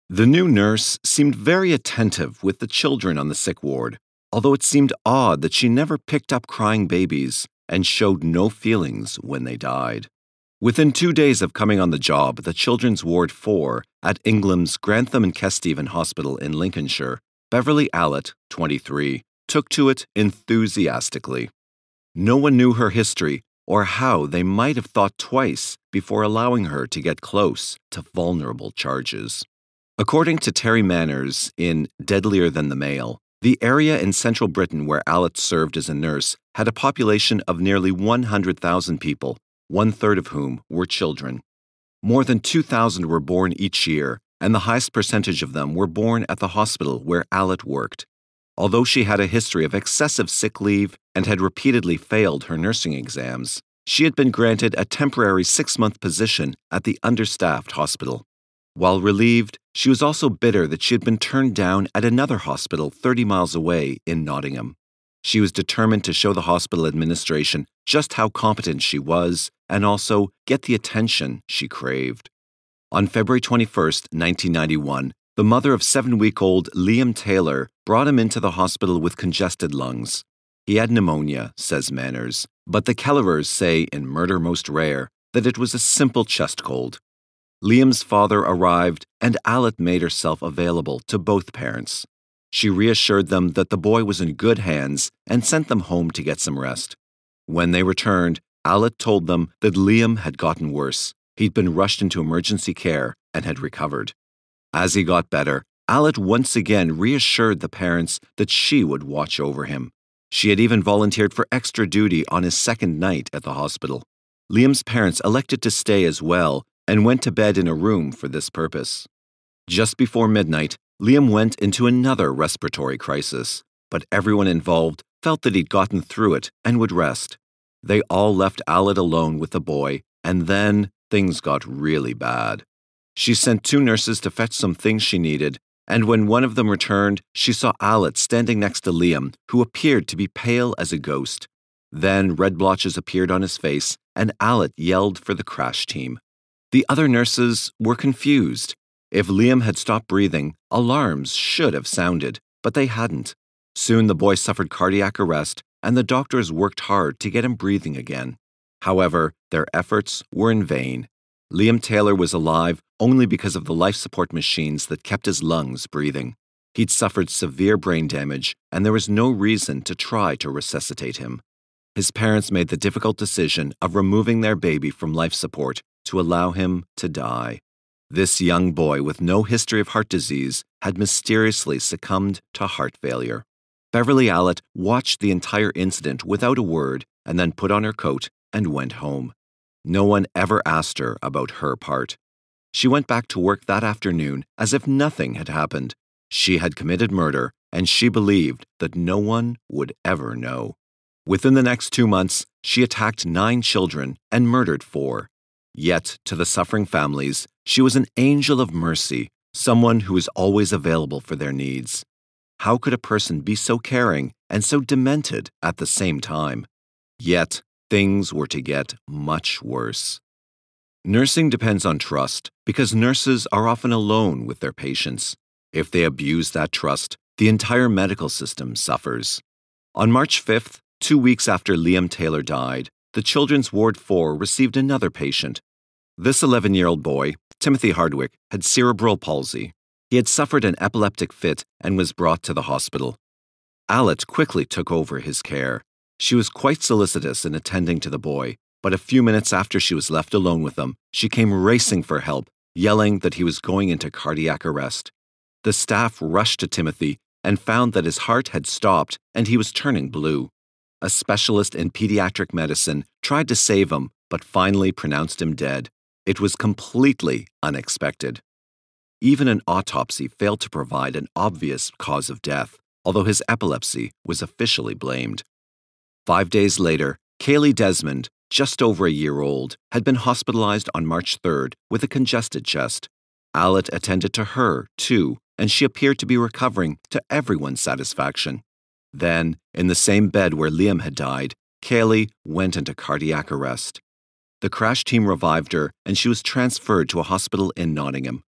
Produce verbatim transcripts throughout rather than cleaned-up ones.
The new nurse seemed very attentive with the children on the sick ward, although it seemed odd that she never picked up crying babies and showed no feelings when they died. Within two days of coming on the job, the Children's Ward four at Ingham's Grantham and Kesteven Hospital in Lincolnshire, Beverly Allett, twenty-three, took to it enthusiastically. No one knew her history or how they might have thought twice before allowing her to get close to vulnerable charges. According to Terry Manners in Deadlier Than the Male, the area in central Britain where Allett served as a nurse had a population of nearly one hundred thousand people, one-third of whom were children. More than two thousand were born each year, and the highest percentage of them were born at the hospital where Allett worked. Although she had a history of excessive sick leave and had repeatedly failed her nursing exams, she had been granted a temporary six-month position at the understaffed hospital. While relieved, she was also bitter that she had been turned down at another hospital thirty miles away in Nottingham. She was determined to show the hospital administration just how competent she was and also get the attention she craved. On February twenty-first, nineteen ninety-one, the mother of seven-week-old Liam Taylor brought him into the hospital with congested lungs. He had pneumonia, says Manners, but the Kellevers say in Murder Most Rare that it was a simple chest cold. Liam's father arrived, and Allett made herself available to both parents. She reassured them that the boy was in good hands and sent them home to get some rest. When they returned, Allett told them that Liam had gotten worse. He'd been rushed into emergency care and had recovered. As he got better, Allett once again reassured the parents that she would watch over him. She had even volunteered for extra duty on his second night at the hospital. Liam's parents elected to stay as well and went to bed in a room for this purpose. Just before midnight, Liam went into another respiratory crisis, but everyone involved felt that he'd gotten through it and would rest. They all left Allett alone with the boy, and then things got really bad. She sent two nurses to fetch some things she needed, and when one of them returned, she saw Allett standing next to Liam, who appeared to be pale as a ghost. Then red blotches appeared on his face, and Allett yelled for the crash team. The other nurses were confused. If Liam had stopped breathing, alarms should have sounded, but they hadn't. Soon the boy suffered cardiac arrest, and the doctors worked hard to get him breathing again. However, their efforts were in vain. Liam Taylor was alive only because of the life support machines that kept his lungs breathing. He'd suffered severe brain damage, and there was no reason to try to resuscitate him. His parents made the difficult decision of removing their baby from life support to allow him to die. This young boy with no history of heart disease had mysteriously succumbed to heart failure. Beverly Allett watched the entire incident without a word and then put on her coat and went home. No one ever asked her about her part. She went back to work that afternoon as if nothing had happened. She had committed murder, and she believed that no one would ever know. Within the next two months, she attacked nine children and murdered four. Yet, to the suffering families, she was an angel of mercy, someone who was always available for their needs. How could a person be so caring and so demented at the same time? Yet, things were to get much worse. Nursing depends on trust because nurses are often alone with their patients. If they abuse that trust, the entire medical system suffers. On March fifth, two weeks after Liam Taylor died, the Children's Ward four received another patient. This eleven-year-old boy, Timothy Hardwick, had cerebral palsy. He had suffered an epileptic fit and was brought to the hospital. Allett quickly took over his care. She was quite solicitous in attending to the boy, but a few minutes after she was left alone with him, she came racing for help, yelling that he was going into cardiac arrest. The staff rushed to Timothy and found that his heart had stopped and he was turning blue. A specialist in pediatric medicine tried to save him, but finally pronounced him dead. It was completely unexpected. Even an autopsy failed to provide an obvious cause of death, although his epilepsy was officially blamed. Five days later, Kaylee Desmond, just over a year old, had been hospitalized on March third with a congested chest. Allett attended to her, too, and she appeared to be recovering to everyone's satisfaction. Then, in the same bed where Liam had died, Kaylee went into cardiac arrest. The crash team revived her, and she was transferred to a hospital in Nottingham.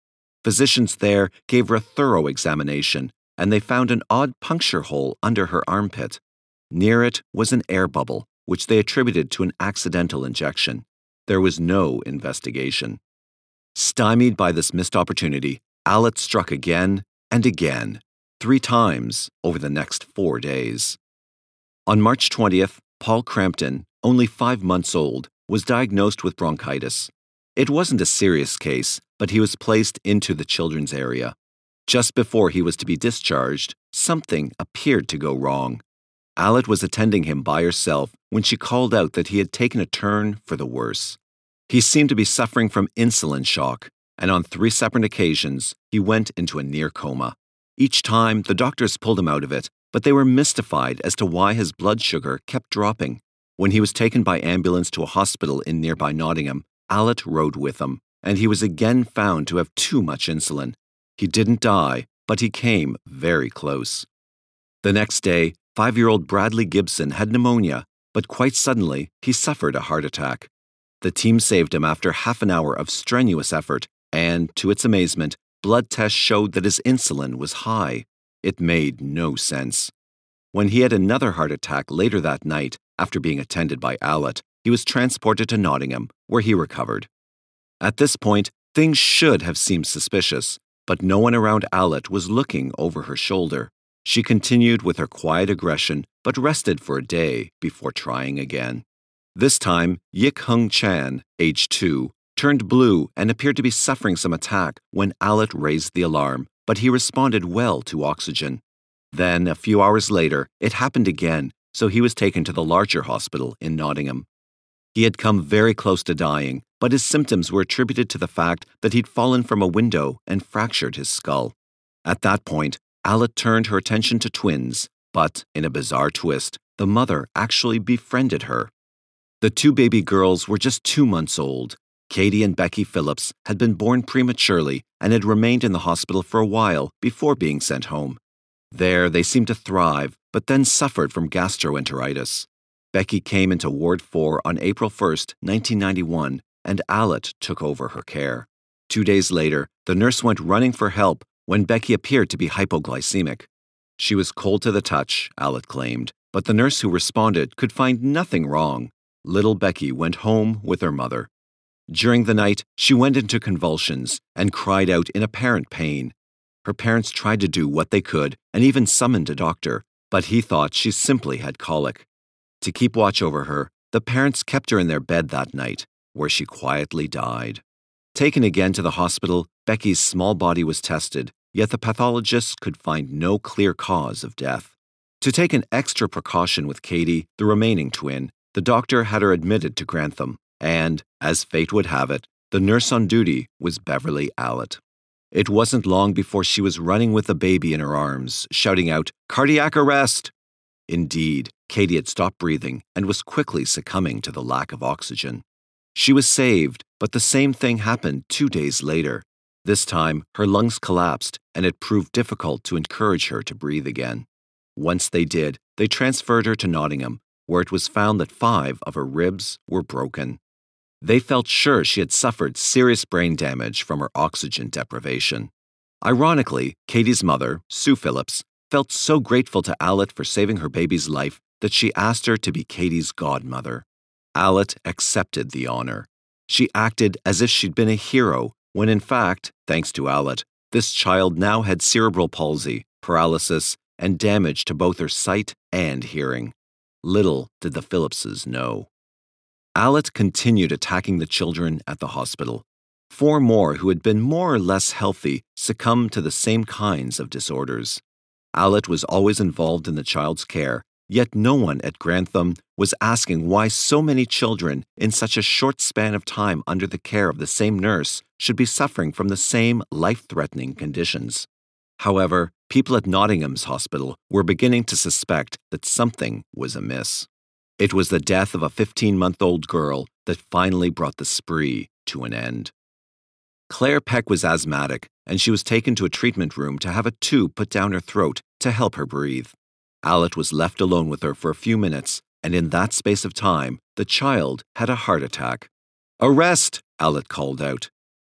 Physicians there gave her a thorough examination, and they found an odd puncture hole under her armpit. Near it was an air bubble, which they attributed to an accidental injection. There was no investigation. Stymied by this missed opportunity, Alet struck again and again, three times over the next four days. On March twentieth, Paul Crampton, only five months old, was diagnosed with bronchitis. It wasn't a serious case, but he was placed into the children's area. Just before he was to be discharged, something appeared to go wrong. Alet was attending him by herself when she called out that he had taken a turn for the worse. He seemed to be suffering from insulin shock, and on three separate occasions, he went into a near coma. Each time, the doctors pulled him out of it, but they were mystified as to why his blood sugar kept dropping. When he was taken by ambulance to a hospital in nearby Nottingham, Alet rode with him, and he was again found to have too much insulin. He didn't die, but he came very close. The next day, five-year-old Bradley Gibson had pneumonia, but quite suddenly, he suffered a heart attack. The team saved him after half an hour of strenuous effort, and, to its amazement, blood tests showed that his insulin was high. It made no sense. When he had another heart attack later that night, after being attended by Alet, he was transported to Nottingham, where he recovered. At this point, things should have seemed suspicious, but no one around Alet was looking over her shoulder. She continued with her quiet aggression, but rested for a day before trying again. This time, Yik Hung Chan, age two, turned blue and appeared to be suffering some attack when Alet raised the alarm, but he responded well to oxygen. Then, a few hours later, it happened again, so he was taken to the larger hospital in Nottingham. He had come very close to dying, but his symptoms were attributed to the fact that he'd fallen from a window and fractured his skull. At that point, Alet turned her attention to twins, but, in a bizarre twist, the mother actually befriended her. The two baby girls were just two months old. Katie and Becky Phillips had been born prematurely and had remained in the hospital for a while before being sent home. There, they seemed to thrive, but then suffered from gastroenteritis. Becky came into Ward four on April first, nineteen ninety-one, and Alet took over her care. Two days later, the nurse went running for help when Becky appeared to be hypoglycemic. She was cold to the touch, Alet claimed, but the nurse who responded could find nothing wrong. Little Becky went home with her mother. During the night, she went into convulsions and cried out in apparent pain. Her parents tried to do what they could and even summoned a doctor, but he thought she simply had colic. To keep watch over her, the parents kept her in their bed that night, where she quietly died. Taken again to the hospital, Becky's small body was tested, yet the pathologists could find no clear cause of death. To take an extra precaution with Katie, the remaining twin, the doctor had her admitted to Grantham, and, as fate would have it, the nurse on duty was Beverly Alet. It wasn't long before she was running with the baby in her arms, shouting out, "Cardiac arrest!" Indeed, Katie had stopped breathing and was quickly succumbing to the lack of oxygen. She was saved, but the same thing happened two days later. This time, her lungs collapsed, and it proved difficult to encourage her to breathe again. Once they did, they transferred her to Nottingham, where it was found that five of her ribs were broken. They felt sure she had suffered serious brain damage from her oxygen deprivation. Ironically, Katie's mother, Sue Phillips, felt so grateful to Alet for saving her baby's life that she asked her to be Katie's godmother. Alet accepted the honor. She acted as if she'd been a hero, when in fact, thanks to Alet, this child now had cerebral palsy, paralysis, and damage to both her sight and hearing. Little did the Phillipses know. Alet continued attacking the children at the hospital. Four more who had been more or less healthy succumbed to the same kinds of disorders. Alet was always involved in the child's care, yet no one at Grantham was asking why so many children in such a short span of time under the care of the same nurse should be suffering from the same life-threatening conditions. However, people at Nottingham's hospital were beginning to suspect that something was amiss. It was the death of a fifteen-month-old girl that finally brought the spree to an end. Claire Peck was asthmatic, and she was taken to a treatment room to have a tube put down her throat to help her breathe. Alet was left alone with her for a few minutes, and in that space of time, the child had a heart attack. "Arrest!" Alet called out.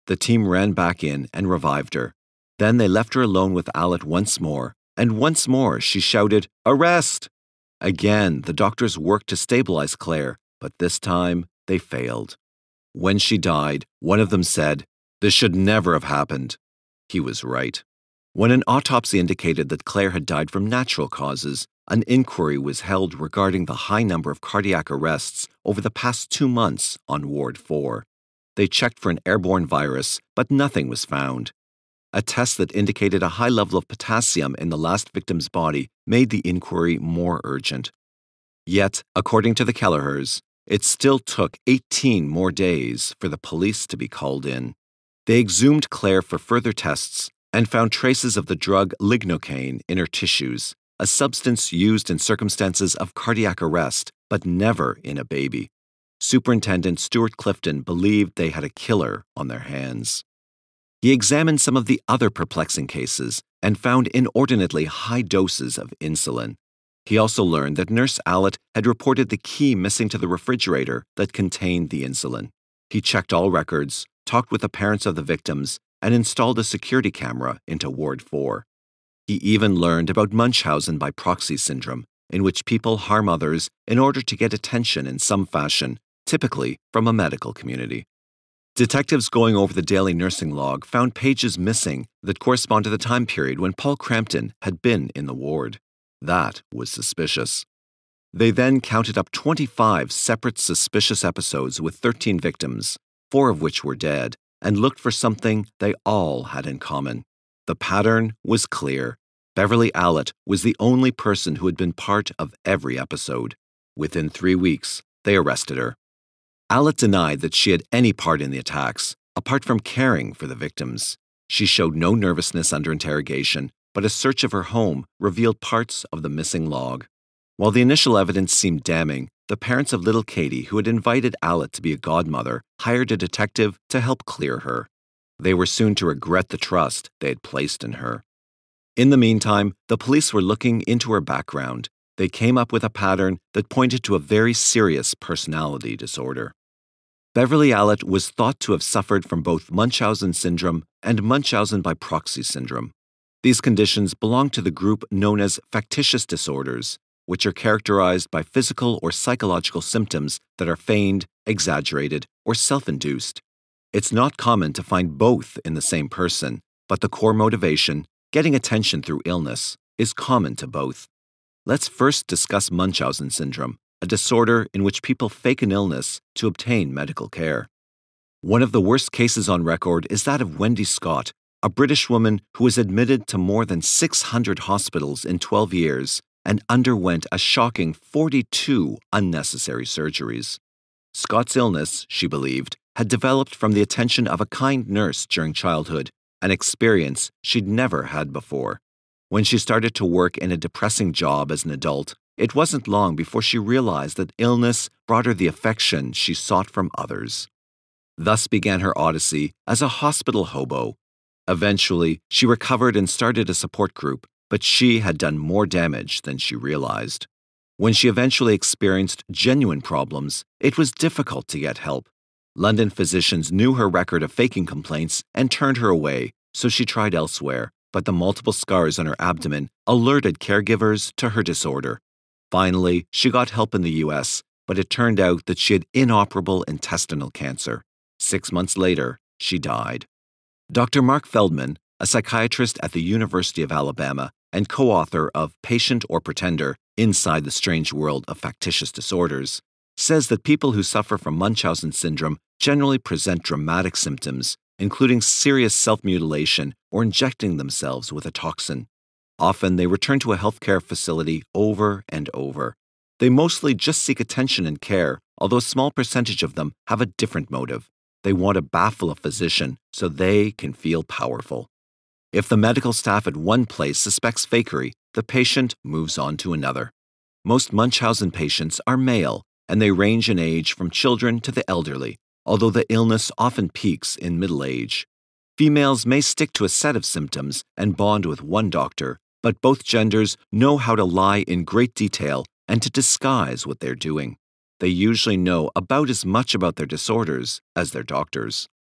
The team ran back in and revived her. Then they left her alone with Allitt once more, and once more she shouted, "Arrest!" Again, the doctors worked to stabilize Claire, but this time they failed. When she died, one of them said, "This should never have happened." He was right. When an autopsy indicated that Claire had died from natural causes, an inquiry was held regarding the high number of cardiac arrests over the past two months on Ward four. They checked for an airborne virus, but nothing was found. A test that indicated a high level of potassium in the last victim's body made the inquiry more urgent. Yet, according to the Kelleher's, it still took eighteen more days for the police to be called in. They exhumed Claire for further tests and found traces of the drug lignocaine in her tissues, a substance used in circumstances of cardiac arrest, but never in a baby. Superintendent Stuart Clifton believed they had a killer on their hands. He examined some of the other perplexing cases and found inordinately high doses of insulin. He also learned that Nurse Allitt had reported the key missing to the refrigerator that contained the insulin. He checked all records, talked with the parents of the victims, and installed a security camera into Ward four. He even learned about Munchausen by proxy syndrome, in which people harm others in order to get attention in some fashion, typically from a medical community. Detectives going over the daily nursing log found pages missing that correspond to the time period when Paul Crampton had been in the ward. That was suspicious. They then counted up twenty-five separate suspicious episodes with thirteen victims, four of which were dead, and looked for something they all had in common. The pattern was clear. Beverly Allitt was the only person who had been part of every episode. Within three weeks, they arrested her. Allitt denied that she had any part in the attacks, apart from caring for the victims. She showed no nervousness under interrogation, but a search of her home revealed parts of the missing log. While the initial evidence seemed damning, the parents of little Katie, who had invited Allitt to be a godmother, hired a detective to help clear her. They were soon to regret the trust they had placed in her. In the meantime, the police were looking into her background. They came up with a pattern that pointed to a very serious personality disorder. Beverly Allitt was thought to have suffered from both Munchausen syndrome and Munchausen by proxy syndrome. These conditions belong to the group known as factitious disorders, which are characterized by physical or psychological symptoms that are feigned, exaggerated, or self-induced. It's not common to find both in the same person, but the core motivation, getting attention through illness, is common to both. Let's first discuss Munchausen syndrome, a disorder in which people fake an illness to obtain medical care. One of the worst cases on record is that of Wendy Scott, a British woman who was admitted to more than six hundred hospitals in twelve years and underwent a shocking forty-two unnecessary surgeries. Scott's illness, she believed, had developed from the attention of a kind nurse during childhood, an experience she'd never had before. When she started to work in a depressing job as an adult, it wasn't long before she realized that illness brought her the affection she sought from others. Thus began her odyssey as a hospital hobo. Eventually, she recovered and started a support group, but she had done more damage than she realized. When she eventually experienced genuine problems, it was difficult to get help. London physicians knew her record of faking complaints and turned her away, so she tried elsewhere, but the multiple scars on her abdomen alerted caregivers to her disorder. Finally, she got help in the U S, but it turned out that she had inoperable intestinal cancer. Six months later, she died. Doctor Mark Feldman, a psychiatrist at the University of Alabama and co-author of Patient or Pretender: Inside the Strange World of Factitious Disorders, says that people who suffer from Munchausen syndrome generally present dramatic symptoms, including serious self-mutilation or injecting themselves with a toxin. Often they return to a healthcare facility over and over. They mostly just seek attention and care, although a small percentage of them have a different motive. They want to baffle a physician so they can feel powerful. If the medical staff at one place suspects fakery, the patient moves on to another. Most Munchausen patients are male, and they range in age from children to the elderly, although the illness often peaks in middle age. Females may stick to a set of symptoms and bond with one doctor, but both genders know how to lie in great detail and to disguise what they're doing. They usually know about as much about their disorders as their doctors.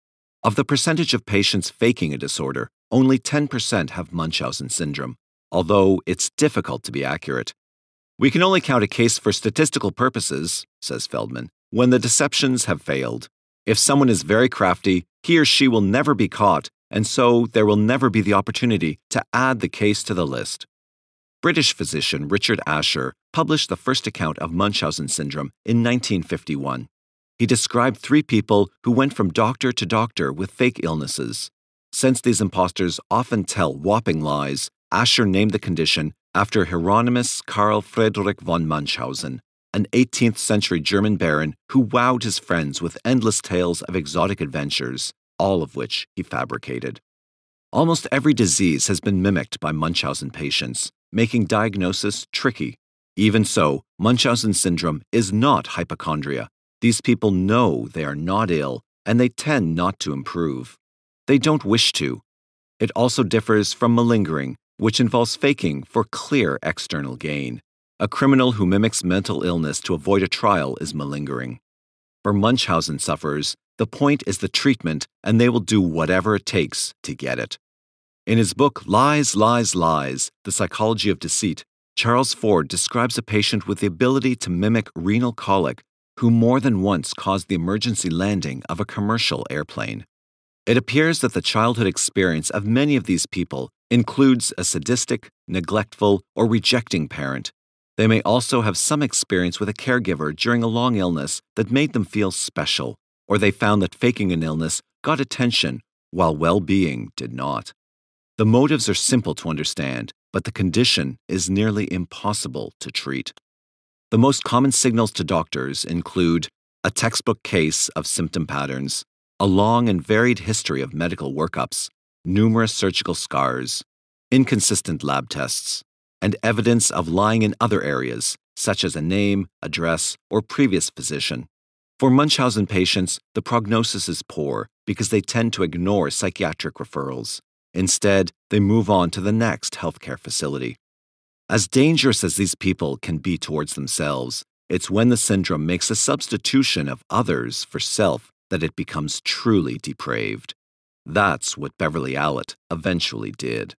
Of the percentage of patients faking a disorder, only ten percent have Munchausen syndrome, although it's difficult to be accurate. We can only count a case for statistical purposes, says Feldman, when the deceptions have failed. If someone is very crafty, he or she will never be caught, and so there will never be the opportunity to add the case to the list. British physician Richard Asher published the first account of Munchausen syndrome in nineteen fifty-one. He described three people who went from doctor to doctor with fake illnesses. Since these impostors often tell whopping lies, Asher named the condition after Hieronymus Karl Friedrich von Munchausen, an eighteenth century German baron who wowed his friends with endless tales of exotic adventures, all of which he fabricated. Almost every disease has been mimicked by Munchausen patients, making diagnosis tricky. Even so, Munchausen syndrome is not hypochondria. These people know they are not ill, and they tend not to improve. They don't wish to. It also differs from malingering, which involves faking for clear external gain. A criminal who mimics mental illness to avoid a trial is malingering. For Munchausen sufferers, the point is the treatment, and they will do whatever it takes to get it. In his book Lies, Lies, Lies, The Psychology of Deceit, Charles Ford describes a patient with the ability to mimic renal colic who more than once caused the emergency landing of a commercial airplane. It appears that the childhood experience of many of these people includes a sadistic, neglectful, or rejecting parent. They may also have some experience with a caregiver during a long illness that made them feel special, or they found that faking an illness got attention while well-being did not. The motives are simple to understand, but the condition is nearly impossible to treat. The most common signals to doctors include a textbook case of symptom patterns, a long and varied history of medical workups, numerous surgical scars, inconsistent lab tests, and evidence of lying in other areas, such as a name, address, or previous physician. For Munchausen patients, the prognosis is poor because they tend to ignore psychiatric referrals. Instead, they move on to the next healthcare facility. As dangerous as these people can be towards themselves, it's when the syndrome makes a substitution of others for self that it becomes truly depraved. That's what Beverly Allett eventually did.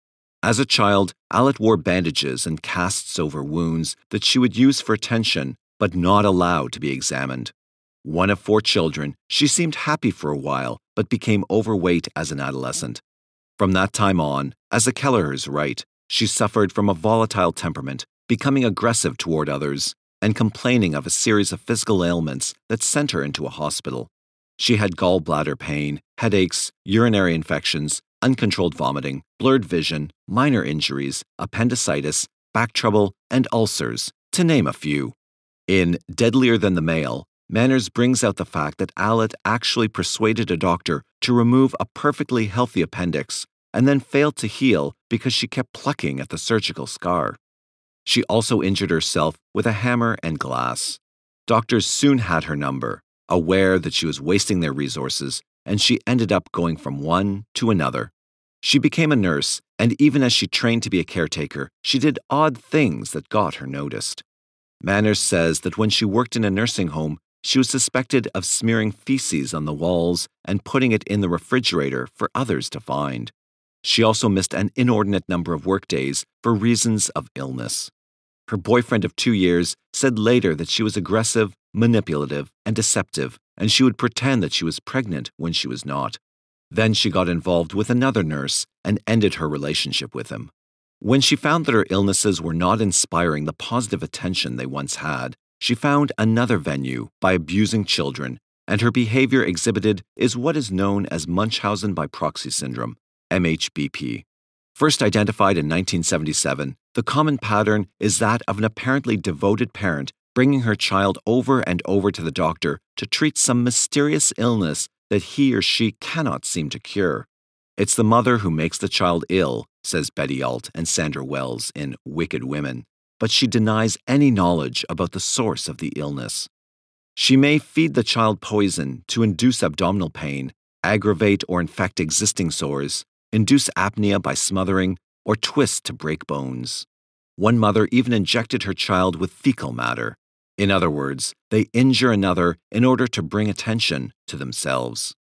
As a child, Allett wore bandages and casts over wounds that she would use for attention, but not allowed to be examined. One of four children, she seemed happy for a while, but became overweight as an adolescent. From that time on, as the Kellerers write, she suffered from a volatile temperament, becoming aggressive toward others, and complaining of a series of physical ailments that sent her into a hospital. She had gallbladder pain, headaches, urinary infections, uncontrolled vomiting, blurred vision, minor injuries, appendicitis, back trouble, and ulcers, to name a few. In Deadlier Than the Male, Manners brings out the fact that Allett actually persuaded a doctor to remove a perfectly healthy appendix and then failed to heal because she kept plucking at the surgical scar. She also injured herself with a hammer and glass. Doctors soon had her number, aware that she was wasting their resources, and she ended up going from one to another. She became a nurse, and even as she trained to be a caretaker, she did odd things that got her noticed. Manners says that when she worked in a nursing home, she was suspected of smearing feces on the walls and putting it in the refrigerator for others to find. She also missed an inordinate number of workdays for reasons of illness. Her boyfriend of two years said later that she was aggressive, manipulative, and deceptive, and she would pretend that she was pregnant when she was not. Then she got involved with another nurse and ended her relationship with him. When she found that her illnesses were not inspiring the positive attention they once had, she found another venue by abusing children, and her behavior exhibited is what is known as Munchausen by proxy syndrome, M H B P. First identified in nineteen seventy-seven, the common pattern is that of an apparently devoted parent bringing her child over and over to the doctor to treat some mysterious illness that he or she cannot seem to cure. It's the mother who makes the child ill, says Betty Alt and Sandra Wells in Wicked Women, but she denies any knowledge about the source of the illness. She may feed the child poison to induce abdominal pain, aggravate or infect existing sores, induce apnea by smothering, or twist to break bones. One mother even injected her child with fecal matter. In other words, they injure another in order to bring attention to themselves.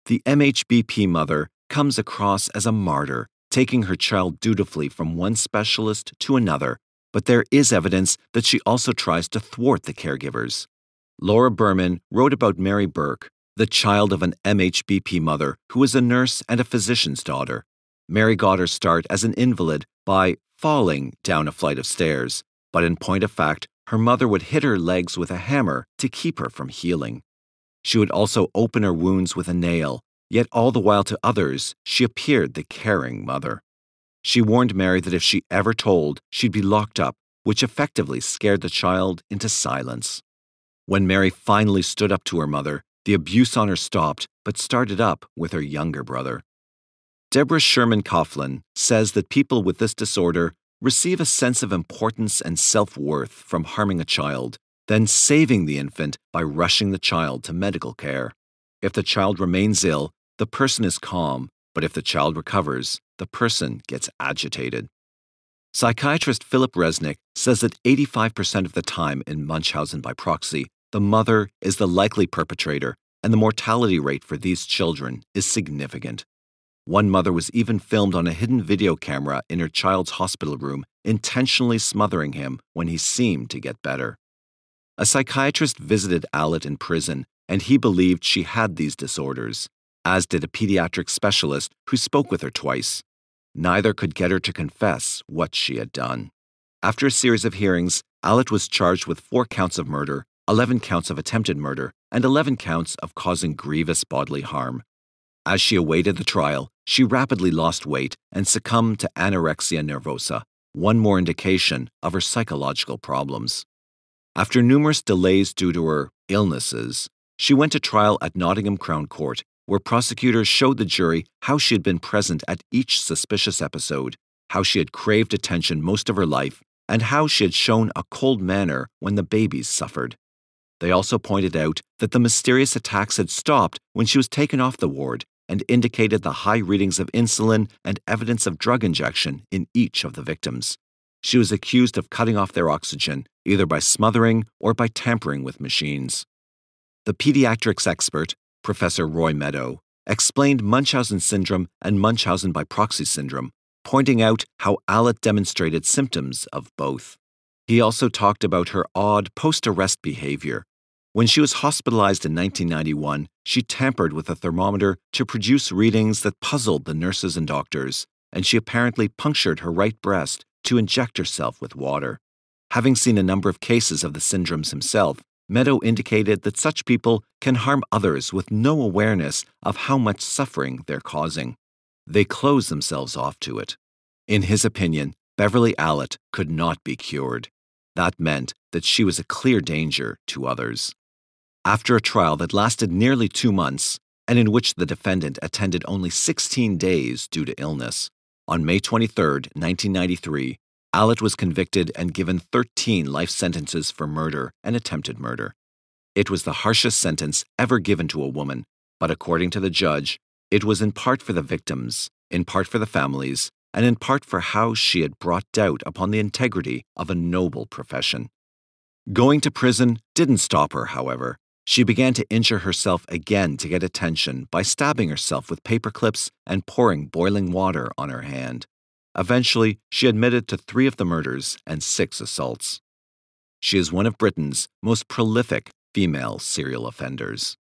the M H B P mother comes across as a martyr, taking her child dutifully from one specialist to another, but there is evidence that she also tries to thwart the caregivers. Laura Berman wrote about Mary Burke, the child of an M H B P mother who was a nurse and a physician's daughter. Mary got her start as an invalid by falling down a flight of stairs, but in point of fact, her mother would hit her legs with a hammer to keep her from healing. She would also open her wounds with a nail, yet all the while to others, she appeared the caring mother. She warned Mary that if she ever told, she'd be locked up, which effectively scared the child into silence. When Mary finally stood up to her mother, the abuse on her stopped, but started up with her younger brother. Deborah Sherman Coughlin says that people with this disorder receive a sense of importance and self-worth from harming a child, then saving the infant by rushing the child to medical care. If the child remains ill, the person is calm, but if the child recovers, the person gets agitated. Psychiatrist Philip Resnick says that eighty-five percent of the time in Munchausen by proxy, the mother is the likely perpetrator, and the mortality rate for these children is significant. One mother was even filmed on a hidden video camera in her child's hospital room, intentionally smothering him when he seemed to get better. A psychiatrist visited Alit in prison, and he believed she had these disorders, as did a pediatric specialist who spoke with her twice. Neither could get her to confess what she had done. After a series of hearings, Alit was charged with four counts of murder, eleven counts of attempted murder, and eleven counts of causing grievous bodily harm. As she awaited the trial, she rapidly lost weight and succumbed to anorexia nervosa, one more indication of her psychological problems. After numerous delays due to her illnesses, she went to trial at Nottingham Crown Court, where prosecutors showed the jury how she had been present at each suspicious episode, how she had craved attention most of her life, and how she had shown a cold manner when the babies suffered. They also pointed out that the mysterious attacks had stopped when she was taken off the ward, and indicated the high readings of insulin and evidence of drug injection in each of the victims. She was accused of cutting off their oxygen, either by smothering or by tampering with machines. The pediatrics expert, Professor Roy Meadow, explained Munchausen syndrome and Munchausen by proxy syndrome, pointing out how Alit demonstrated symptoms of both. He also talked about her odd post-arrest behavior. When she was hospitalized in nineteen ninety-one, she tampered with a thermometer to produce readings that puzzled the nurses and doctors, and she apparently punctured her right breast to inject herself with water. Having seen a number of cases of the syndromes himself, Meadow indicated that such people can harm others with no awareness of how much suffering they're causing. They close themselves off to it. In his opinion, Beverly Alit could not be cured. That meant that she was a clear danger to others. After a trial that lasted nearly two months, and in which the defendant attended only sixteen days due to illness, on May twenty-third, nineteen ninety-three, Alit was convicted and given thirteen life sentences for murder and attempted murder. It was the harshest sentence ever given to a woman, but according to the judge, it was in part for the victims, in part for the families, and in part for how she had brought doubt upon the integrity of a noble profession. Going to prison didn't stop her, however. She began to injure herself again to get attention by stabbing herself with paper clips and pouring boiling water on her hand. Eventually, she admitted to three of the murders and six assaults. She is one of Britain's most prolific female serial offenders.